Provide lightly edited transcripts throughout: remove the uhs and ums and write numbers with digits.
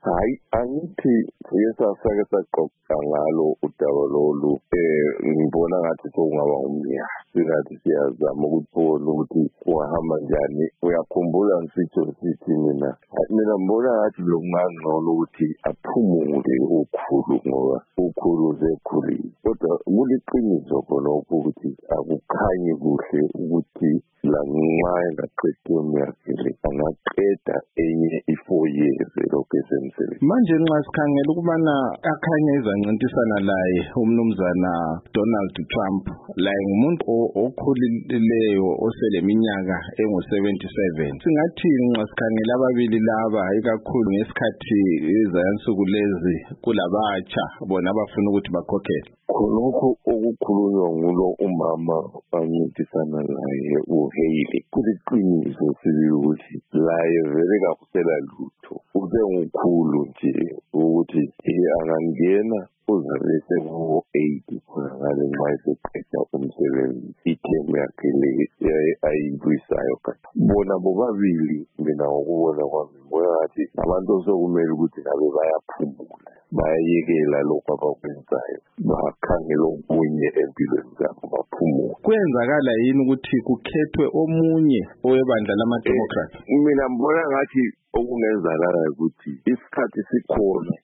Hayi, angithi sake saxoxa ngalo udaba lolu. Ngibona ngathi kungaba umnyango. Singathi siyazama ukuthola ukuthi kungahamba njani. Uyakhumbula ngisitsho sithi mina ngibona ngathi lo kungangcono ukuthi aphumule ukhulu ngoba ukhulu usekhulile. Kodwa kuliqiniso khona ukuthi akukhanyi kuhle ukuthi la ngenxa engaqeda umyakhe angaqeda enye i-4 years lokhu esemsebenzi. Manje nxa sikhangela ukubana akhanye izancintisana laye umnumzana Donald Trump laye ngumuntu okhulileyo oseleminyaka engu-77. Singathini nxa sikhangela ababili laba ikakhulu ngesikhathi izansuku lezi kulabatsha bona abafuna ukuthi bakhokhele? Khonokho okukhulunywa ngulo umama ancintisana laye uHailey kuliqiniso sibili ukuthi laye vele kakusela lutho. Usengukhulu nje ukuthi angangena uzabe sengu-80 khona ngale nxa eseqeda umsebenzi ithemu yakhe le ayibuyisayo. Bona bobabili mina ngokubona kwami ngibona ngathi abantu osokumele ukuthi ngabe bayaphumula, bayayekela lokhu abakwenzayo, bakhangela okunye empilweni zabo baphumule. Kwenzakala yini ukuthi kukhethwe omunye owebandla lama-Democrat? Mina ngibona ngathi okungenzakala ukuthi isikhathi sikhona.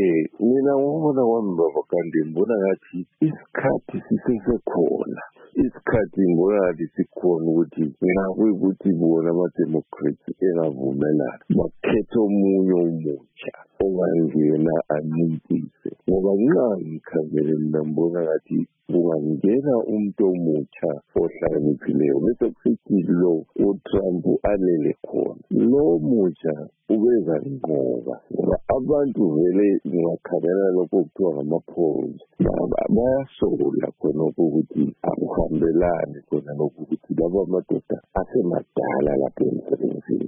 Mina ngibona kwami baba kanti ngibona ngathi isikhathi sisesekhona. Isikhathi ngibona ngathi sikhona ukuthi ngakuyikuthi bona ama-Democrats engavumelana bakhethe omunye umutsha ongangena ancintise. Ngoba nxa ngikhangele mina ngibona ngathi kungangena umuntu omutsha ohlakaniphileyo bese kusithi lo uTrump alele khona. Lo mutsha ubeza inqoba ngoba abantu vele ngakhalela lokho kuthiwa ngama-polls bayasola khonokho ukuthi akuhambelani khona lokho ukuthi laba amadoda asemadala lapha emsebenzini.